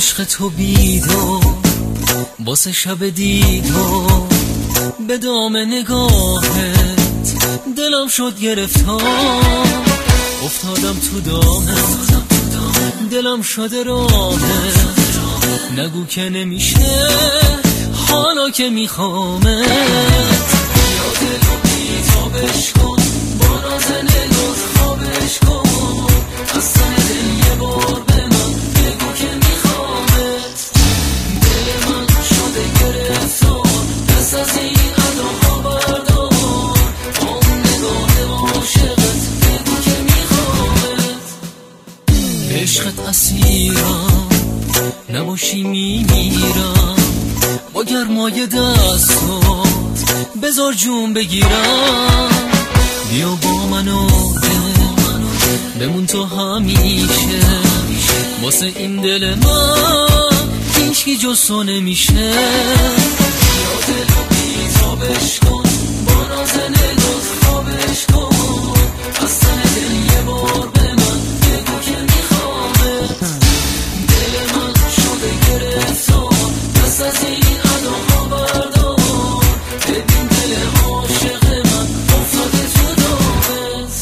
عشق تو بیدار واسه شب دیدار، به دام نگاهت دلم شد گرفتار، افتادم تو دامت دلم شده راهت، نگو که نمیشه حالا که میخوامت. یا دلو بیتابش کن با نازن لطف خوابش کن، از سن دل یه بار به من بگو که میخوامت. دل من شده گرفتار، دست از این اداها بردار، با اون نگاه عاشقت بگو که میخوامت. عشقت اسیرم نباشی میمیرم، با گرمای دستات بذار جون بگیرم. بیا با منو بمون تو همیشه، واسه این دل من هیچکی جز تو نمیشه. یا دلو بیتابش کن با نازن لطف خوابش کن، از سن دل یه بار به من بگو که میخوامت. دل من شده گرفتار، دست از این اداها بردار، ببین دل عاشق من افتاده تو دامت.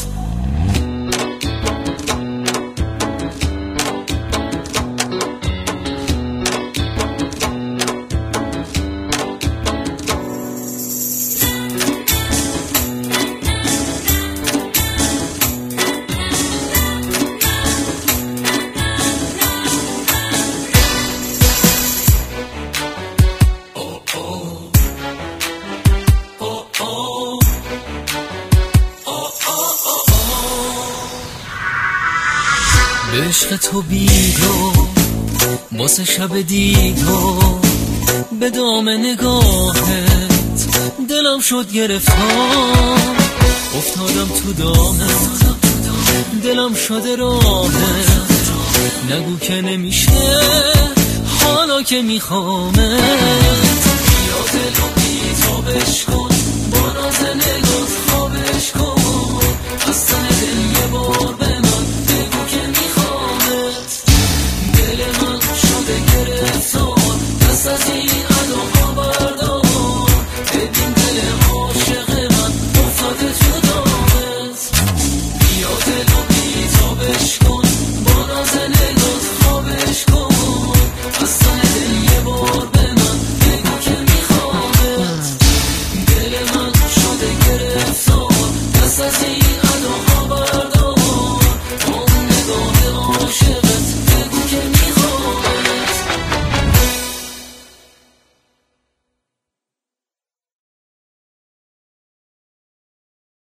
به عشق تو بیدار واسه شب دیدار، به دام نگاهت دلم شد گرفتار، افتادم تو دامت دلم شده راهت، نگو که نمیشه حالا که میخوامت. یا دلو بیتابش کن با نازن لطف خوابش کن، از سن دل یه بار به من بگو که میخوامت. دل من شده گرفتار، دست از این اداها بردار، ببین دل عاشق من افتاده تو دامت. یا دلو بیتابش کن با نازن لطف خوابش کن، از سن دل یه بار به من بگو که میخوامت. دل من شده گرفتار، دست از این